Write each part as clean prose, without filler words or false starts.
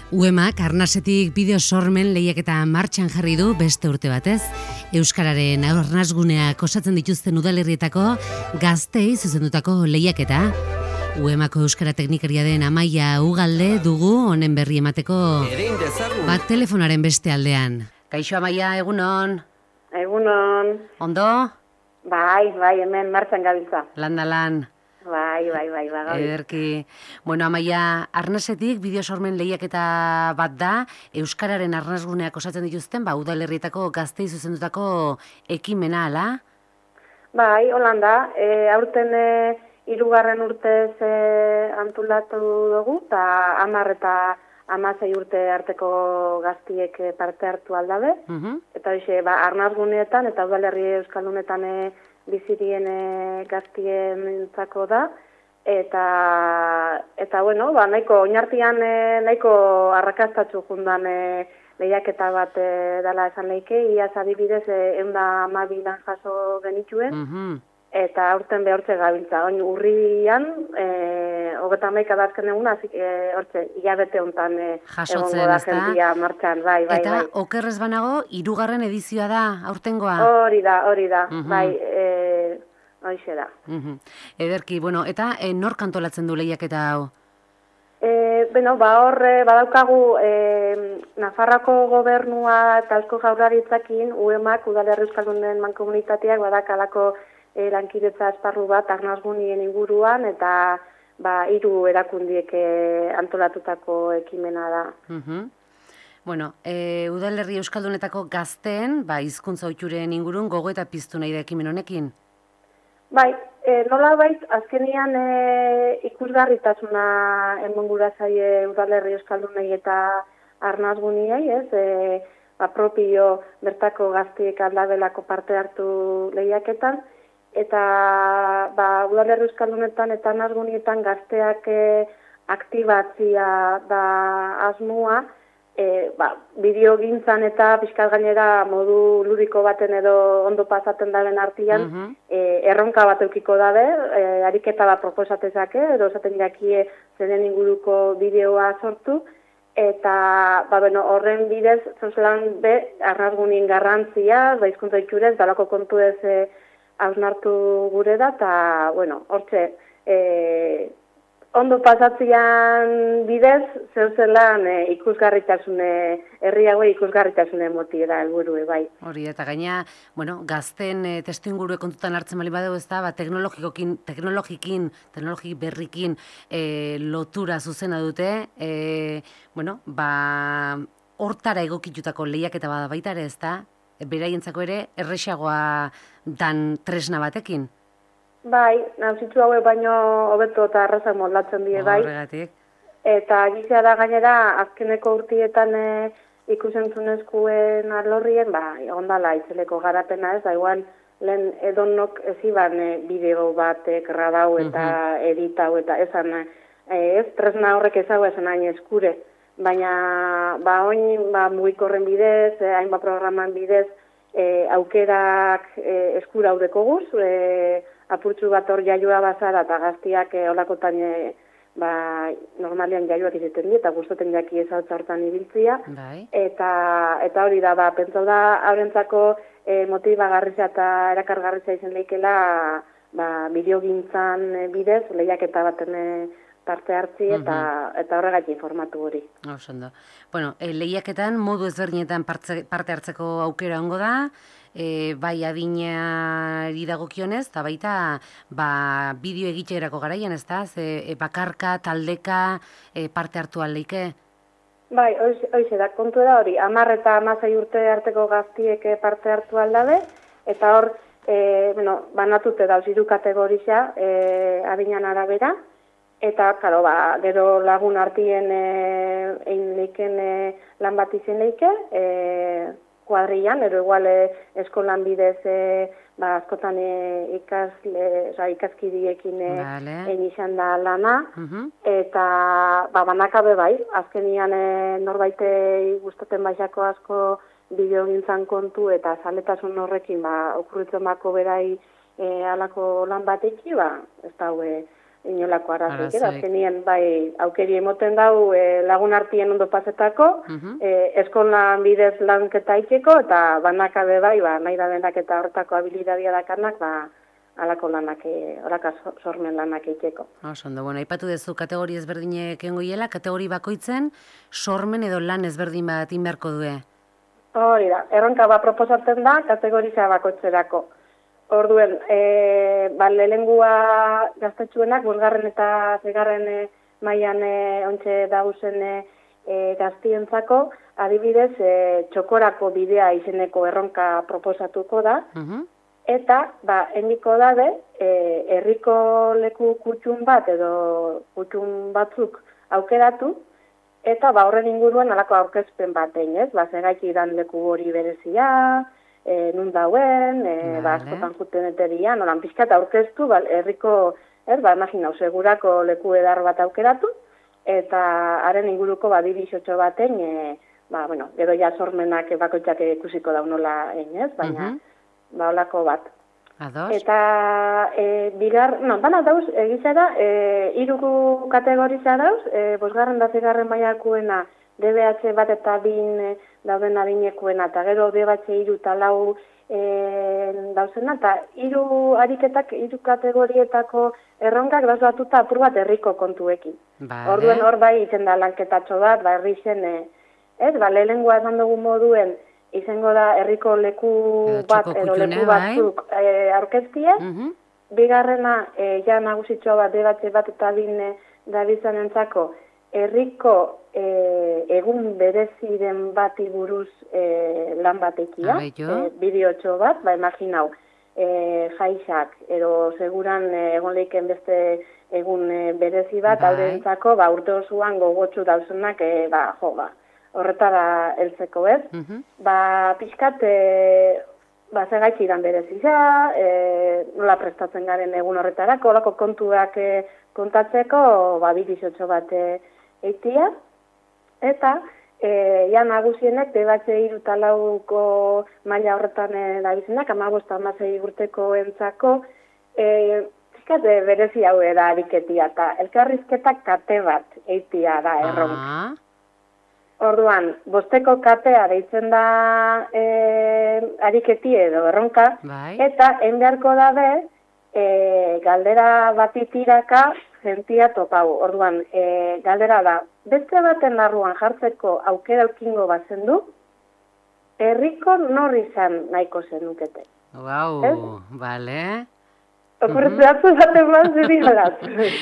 UEMak Arnasetik bideo sormen lehiaketa martxan jarri du beste urte batez. Euskararen arnasguneak osatzen dituzten udalerrietako gaztei zuzendutako lehiaketa. UEMako Euskara Teknikaria den Amaia Ugalde dugu honen berri emateko bat telefonaren beste aldean. Kaixo Amaia, egunon? Egunon. Ondo? Bai, hemen martxan gabiltza. Lan. Bai. Ederki. Bueno, Amaia, Arnasetik bideo sormen lehiaketa bat da, Euskararen arnasguneak osatzen dituzten, udalerrietako gaztei zuzendutako ekimena, ala? Bai, Holanda, aurten 3. urtez antolatu dugu, eta 10 eta 16 urte arteko gaztiek parte hartu aldabe. Eta hoxe, arnasguneetan eta udalerri euskaldunetan bizirien gaztientzako da. Eta bueno, nahiko oinartian nahiko arrakastatsu jundan lehiaketa bat dela esan leike, iaz adibidez 112 lan jaso genituen. Eta aurten behortze gabiltza. Oin urrian, 31 da azken eguna, hortze, hilabete hontan egongo da jentia martxan, bai. Eta okerrez banago, 3. edizioa da, aurtengoa? Hori da, bai, hoxe da. Ederki, bueno, eta nork antolatzen du lehiaketa hau? Hor badaukagu Nafarroako gobernua eta Eusko Jaurlaritzakin UEMak, Udalerri Euskaldunen mankomunitateak badakalako lankidetza esparru bat arnasgunien inguruan eta 3 erakundiek antolatutako ekimena da. Bueno, udalerri euskaldunetako gazteen, hizkuntza ohituren ingurun gogo eta piztu nahi da ekimen honekin? Bai, nolabait azkenian ikusgarritasuna emongura zaie udalerri euskaldunei eta arnasguniei, ez? Propio bertako gaztiek aldabelako parte hartu lehiaketan, eta udalerri euskaldunetan eta arnasgunietan gazteak aktibatzia da asmoa, bideogintzan eta pixkat gainera modu ludiko baten edo ondo pasaten daren artian, erronka bat eukiko dabe, ariketa bat proposatezake, edo esaten jakie zenen inguruko bideoa sortu, eta horren bidez, zozelan arnasgunien garrantzia, hizkuntza itxurez, dalako kontu ez hausnartu gure da, eta, hortxe, ondo pasatzean bidez, zeuzelan ikusgarritasune, herri haue ikusgarritasune motiera helburue, bai. Hori, eta gaina, gazten testu ingurue kontutan hartzen bali badeu ez da, teknologi berrikin lotura zuzena dute, hortara egokitutako lehiaketa bada baita ere ez da, beraientzako ere erresagoa dan tresna batekin. Bai, nauzitzu hauek baino hobeto eta arrazak moldatzen die, bai. Horregatik. Eta gizia da gainera, azkeneko urtietan ikusentzunezkoen alorrien, ondala itzeleko garapena ez, da igual lehen edonok eziban bideo batek grabau eta editau eta esan, ez tresna horrek ezau esan hain eskure. Baina, oin, mugikorren bidez, hainbat programan bidez, aukerak eskura haudeko guz, apurtzu bat hor jaioa bazara eta gaztiak olakotan normalian jaioak izaten di eta gustoten jaki ezautza hortan ibiltzia. Eta hori da, pentsau da, haurentzako motibagarrizia eta erakargarrizia izan leikela bideogintzan bidez, lehiaketa baten parte hartzi eta horregatik formatu hori. Osondo. Lehiaketan modu ezberdinetan parte hartzeko aukera ongo da, bai adinari dagokionez, eta baita bideo egiterako garaian, ez da? Bakarka, taldeka parte hartu aldeike? Bai, hoize da, kontu da hori, 10 eta 16 urte arteko gaztiek parte hartu aldabe, eta hor, banatute dauz 3 kategorisa adinan arabera, eta, gero lagun artien egin leiken lan bat izan leike, kuadrian, ero igual eskolan bidez askotan ikaskidiekin egin izan da lana, eta banakabe bai, azkenian norbaite gustaten baixako asko bideogintzan kontu eta zaletasun horrekin okurritzen bako berai alako lan bateki, ez da inolako arrazoik, azkenien bai aukeri emoten dau lagun artien ondo pasetako, eskolan bidez lanketa ikeko, eta banakabe bai, nahi da denak eta hortako habilidadia dakarnak, alako lanak, horaka sormen lanak ikeko. Ondo, bueno, aipatu dezu kategori ezberdinek engoiela, kategori bakoitzen sormen edo lan ezberdin bat inberko due? Hori da, erronka bat proposatzen da kategoriza bakoitzerako. Orduen, lehenengua gaztetxuenak, 5. eta 6. mailan ontxe dauzen gaztientzako, adibidez, txokorako bidea izeneko erronka proposatuko da, eta, endiko dabe, herriko leku kutxun bat edo kutxun batzuk aukeratu, eta horren inguruan alako aurkezpen bat egin, ez? Zegaiki dan leku hori berezia, nun dauen, askotan juten eteria, nolan pixkat aurkeztu, herriko, imaginau, segurako leku edar bat aukeratu, eta haren inguruko dirixotxo baten, gero ja sormenak bakoitzak ikusiko da nola egin, ez? Baina, olako bat. Ados? Eta, dana dauz, egizara, 3 kategoriza dauz, 5. eta 6. mailakoena, DBH bat eta 2 dauden adinekuena, eta gero DBH 3 eta 4 dauzena, eta 3 ariketak, 3 kategorietako erronkak dauzatuta apur bat herriko kontuekin. Orduen hor bai itzen da lanketatxo bat, herri zen, lehenengoa esan dugu moduen, izango da herriko leku bat edo leku batzuk aurkeztie, bigarrena ja nagusitxo bat DBH bat eta 2 dabizan entzako herriko egun bereziren bati buruz lan batekia, bideotxo bat, imaginau, jaixak, edo seguran egon leiken beste egun berezi bat, aldentzako, urte osoan gogotsu dauzenak, horretara heltzeko, ez? Pixkat, zegaitzi dan berezia, nola prestatzen garen egun horretarako, olako kontuak kontatzeko, bidizotxo bat eitia, eta nagusienek DBH 3 eta 4ko maila horretan dabizenak, 15-16 urteko entzako, pixkat berezi hau da ariketia, eta elkarrizketak kate bat eitia da erronka. Orduan, 5ko katea deitzen da ariketi edo erronka, eta enbeharko dabe galdera batitiraka zentia topau. Orduan, galdera da, beste baten larruan jartzeko aukera aukingo bazen du, herriko nor izan nahiko zenukete. Bale. Okurretzeatzu zaten man zirialat.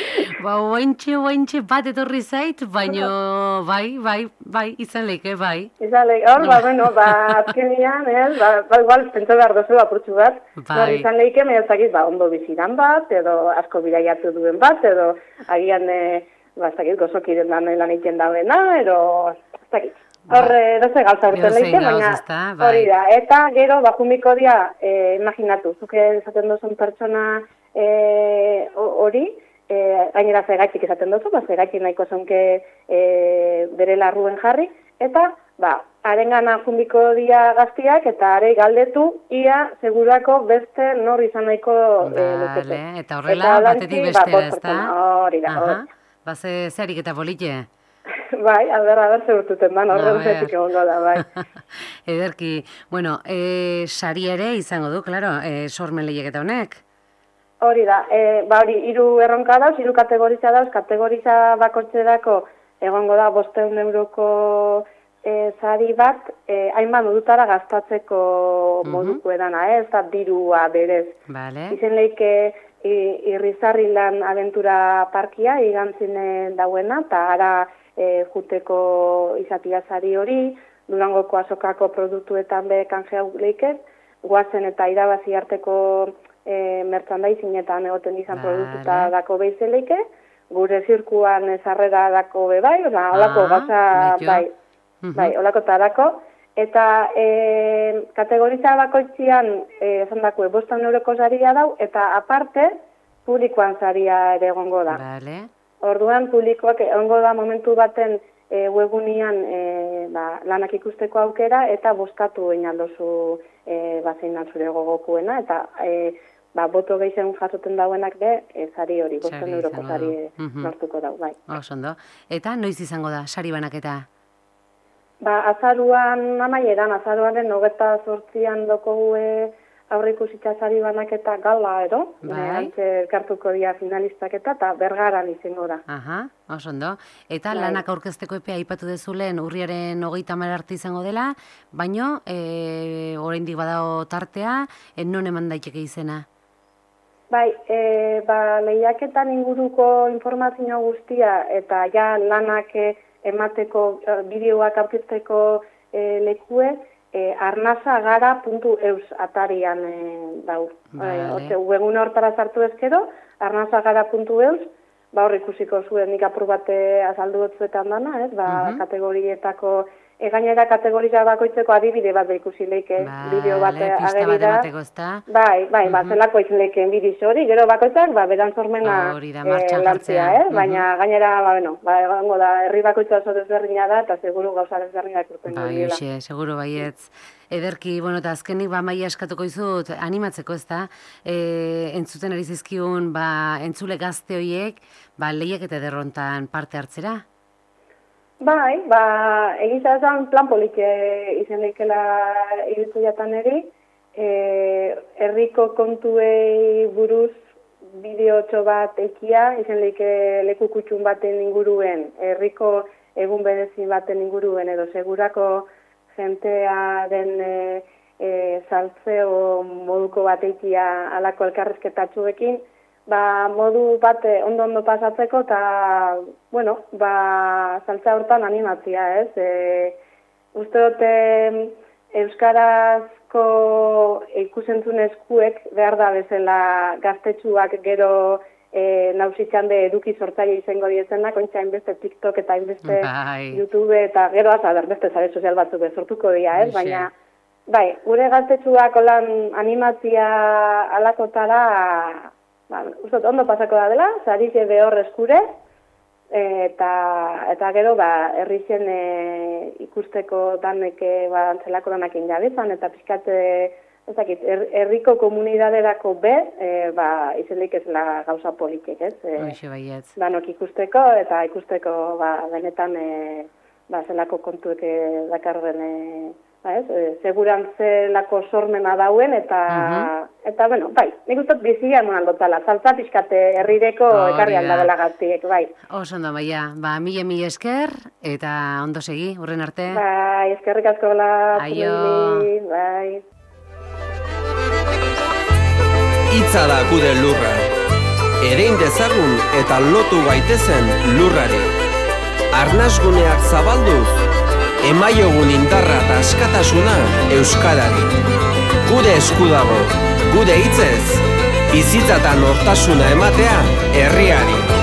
Oaintxe bat etorri zait, baina bai, izan leike, bai. Izan leike, hor, azkenian, igual, pentsa behar dozu apurtxu bat, izan leike, mehazakiz, ondo biziran bat, edo asko bidaiatu duen bat, edo agian, gozokiren lan egiten dauena, edo, hor, doze gauza urten leike, baina hori da. Eta gero, bajumiko dia, imaginatu, zuke esaten duzun pertsona hori, gainera zegaitik esaten duzu, zegaitik nahiko zonke bere larruen jarri, eta, harengana jumiko dia gaztiak, eta are galdetu, ia segurako beste nor izan nahiko lukete. Eta horrela, batetik bestera, ez da? Hori da, Ze harik eta polite? Bai, alber zehurtuten da, horren zetik egongo da, bai. Ederki, bueno, sari ere izango du, klaro, sormen lehiaketa honek? Hori da, hori, 3 erronka dauz, 3 kategoriza dauz, kategoriza bakoitzerako egongo da 500 euroko sari bat, hainbat modutara gastatzeko moduko edana, ez da dirua berez. Izen leike irrizarri lan abentura parkia, igantzinen dauena, eta ara juteko izatia sari hori, Durangoko azokako produktuetan be kanjea leikez, guazen eta irabazi arteko merchandising-etan egoten izan produktuta dako behize leike, gure zirkuan sarrera dako be bai, olako gauza bai, olako tarako, eta kategoriza bakoitzian esan dako 500 euroko saria dau, eta aparte publikoan saria ere egongo da. Orduan publikoak egongo da momentu baten webunian lanak ikusteko aukera, eta bozkatu egin aldozu zeinan zure gogokuena, eta boto gehiago jasoten dauenak be, sari hori, 500 euroko sari nortuko dau, bai. Osondo. Eta noiz izango da, sari banaketa? Azaruan amaieran, azaruaren 28an doko aurreikusitza sari banaketa gala, antxe elkartuko dira finalistak eta Bergaran izango da. Aha, osondo. Eta lanak aurkezteko epea aipatu dezulen urriaren 30 arte izango dela, baino, oraindik badago tartea, non eman daiteke izena? Bai, lehiaketan inguruko informazio guztia eta ja lanak emateko bideoak aurkezteko lekue, arnasagara.eus atarian dau. Webgune hortara sartu ezkero, arnasagara.eus, hor ikusiko zuen nik apur bate azaldu dutzuetan dana, kategorietako, gainera kategoria bakoitzeko adibide bat ikusi leike, bideo bat agerira. Bai, zelako izan leike bideo hori, gero bakoitzak, beran sormena lantzea, baina gainera, egongo da, herri bakoitza oso desberdina da, eta seguru gauza desberdinak urten dira. Bai, seguru baietz. Ederki, eta azkenik maia eskatuko izut animatzeko, ez da, entzuten ari zizkiun, entzule gazte horiek, lehiaketa derrontan parte hartzera? Bai, egiza esan plan polik izan leikela iritzu jatan eri, herriko kontuei buruz bideotxo bat ekia, izan leike leku kutxun baten inguruen, herriko egun berezi baten inguruen, edo segurako jentea den saltzeo moduko bat ekia alako elkarrizketatxuekin, modu bat ondo pasatzeko eta, saltza hortan animatzia, ez? Uste dute euskarazko ikusentzun eskuek behar da bezala gaztetxuak gero nausitxan de eduki sortzaile izango diezenak, ointza hainbeste TikTok eta hainbeste YouTube eta gero beste zare sozial batzuk sortuko dira, ez? Baina, gure gaztetxuak olan animatzia alakotara uste ondo pasako da dela, sarize behor eskure, eta gero herrixen ikusteko daneke antzelako danakin jabezan, eta pixkate, herriko komunidaderako izelik ez la gauza politikek, ez? Danok ikusteko, eta ikusteko benetan zelako kontuek dakarren segurantzelako sormena dauen, eta, nik uste bizia eman aldotala, saltza pixkate herrireko ekarri aldabela gaztiek, Osondo, Maia, mila esker, eta ondo segi, urren arte. Eskerrik asko la. Aio. Itza da gude lurra, erein dezagun eta lotu gaitezen lurrari. Arnasguneak zabalduz, emaiogun indarra eta askatasuna euskarari. Gure esku dago, gure hitzez, bizitzatan hortasuna ematea herriari.